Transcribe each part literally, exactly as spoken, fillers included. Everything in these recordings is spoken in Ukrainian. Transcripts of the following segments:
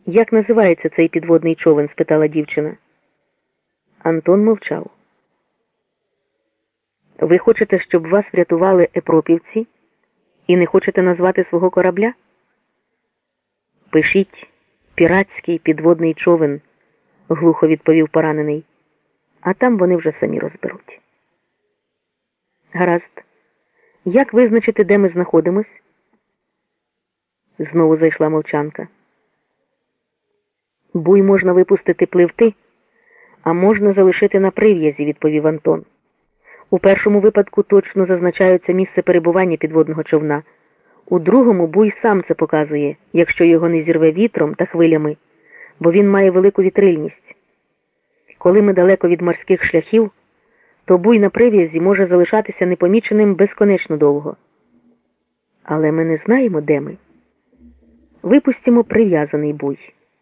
Як називається цей підводний човен? Спитала дівчина. Антон мовчав. Ви хочете, щоб вас врятували епропівці і не хочете назвати свого корабля? Пишіть «піратський підводний човен», глухо відповів поранений. А там вони вже самі розберуть. Гаразд. Як визначити, де ми знаходимось? Знову зайшла мовчанка. Буй можна випустити пливти, а можна залишити на прив'язі, відповів Антон. У першому випадку точно зазначається місце перебування підводного човна. У другому буй сам це показує, якщо його не зірве вітром та хвилями, бо він має велику вітрильність. Коли ми далеко від морських шляхів, то буй на прив'язі може залишатися непоміченим безконечно довго. Але ми не знаємо, де ми. Випустимо прив'язаний буй.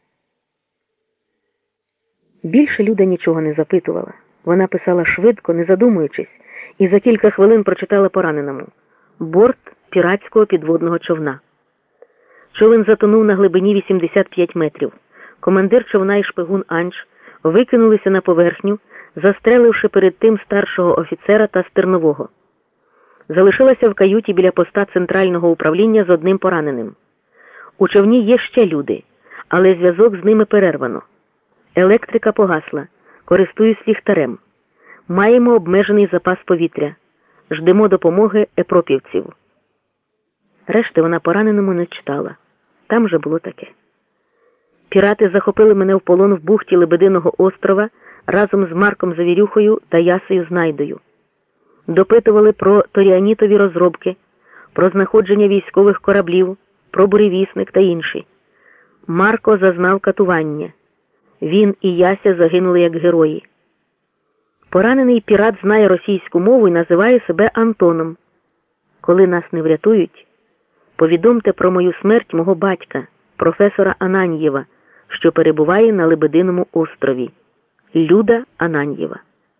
Більше Люда нічого не запитувала. Вона писала швидко, не задумуючись, і за кілька хвилин прочитала пораненому. Борт піратського підводного човна. Човен затонув на глибині вісімдесят п'ять метрів. Командир човна і шпигун Анч викинулися на поверхню, застреливши перед тим старшого офіцера та стернового. Залишилася в каюті біля поста центрального управління з одним пораненим. У човні є ще люди, але зв'язок з ними перервано. Електрика погасла. Користуюсь ліхтарем. Маємо обмежений запас повітря. Ждемо допомоги епропівців. Решти вона пораненому не читала. Там же було таке. Пірати захопили мене в полон в бухті Лебединого острова разом з Марком Завірюхою та Ясею Знайдою. Допитували про торіанітові розробки, про знаходження військових кораблів, про буревісник та інші. Марко зазнав катування. Він і Яся загинули як герої. Поранений пірат знає російську мову і називає себе Антоном. Коли нас не врятують, повідомте про мою смерть мого батька, професора Ананьєва, що перебуває на Лебединому острові. Люда Ананьєва.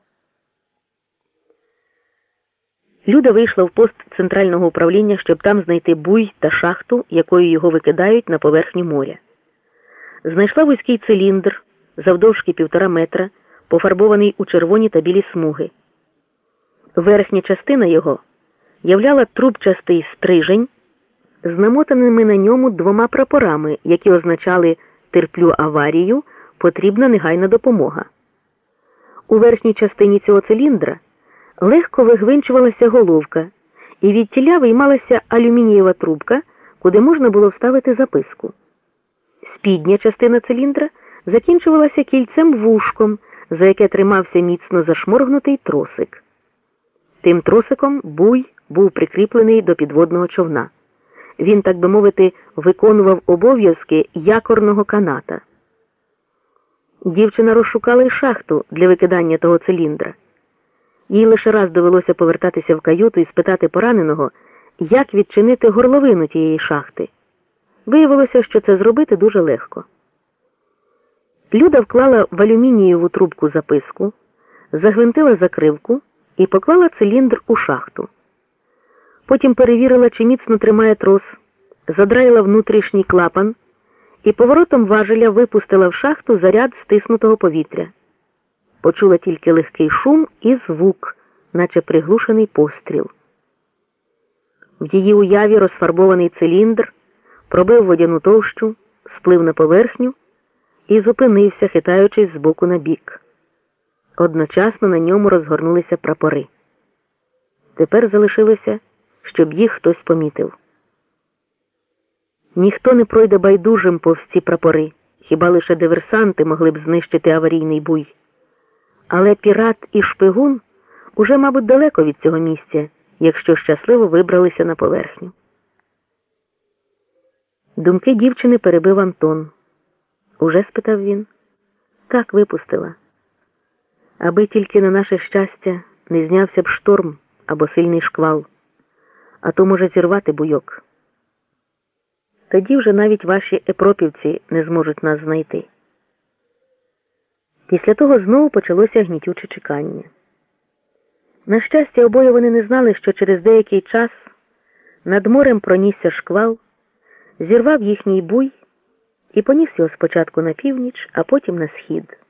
Люда вийшла в пост центрального управління, щоб там знайти буй та шахту, якою його викидають на поверхню моря. Знайшла вузький циліндр, завдовжки півтора метра, пофарбований у червоні та білі смуги. Верхня частина його являла трубчастий стрижень з намотаними на ньому двома прапорами, які означали «терплю аварію, потрібна негайна допомога». У верхній частині цього циліндра легко вигвинчувалася головка, і відтіля виймалася алюмінієва трубка, куди можна було вставити записку. Спідня частина циліндра закінчувалася кільцем-вушком, за яке тримався міцно зашморгнутий тросик. Тим тросиком буй був прикріплений до підводного човна. Він, так би мовити, виконував обов'язки якорного каната. Дівчина розшукала й шахту для викидання того циліндра. Їй лише раз довелося повертатися в каюту і спитати пораненого, як відчинити горловину тієї шахти. Виявилося, що це зробити дуже легко. Люда вклала в алюмінієву трубку записку, загвинтила закривку і поклала циліндр у шахту. Потім перевірила, чи міцно тримає трос, задраїла внутрішній клапан і поворотом важеля випустила в шахту заряд стиснутого повітря. Почула тільки легкий шум і звук, наче приглушений постріл. В її уяві розфарбований циліндр пробив водяну товщу, сплив на поверхню і зупинився, хитаючись з боку на бік. Одночасно на ньому розгорнулися прапори. Тепер залишилося, щоб їх хтось помітив. Ніхто не пройде байдужим повз ці прапори, хіба лише диверсанти могли б знищити аварійний буй. Але пірат і шпигун уже, мабуть, далеко від цього місця, якщо щасливо вибралися на поверхню. Думки дівчини перебив Антон. «Уже?» – спитав він. «Так, випустила. Аби тільки на наше щастя не знявся б шторм або сильний шквал, а то може зірвати буйок. Тоді вже навіть ваші епропівці не зможуть нас знайти». Після того знову почалося гнітюче чекання. На щастя, обоє вони не знали, що через деякий час над морем пронісся шквал, зірвав їхній буй і поніс його спочатку на північ, а потім на схід.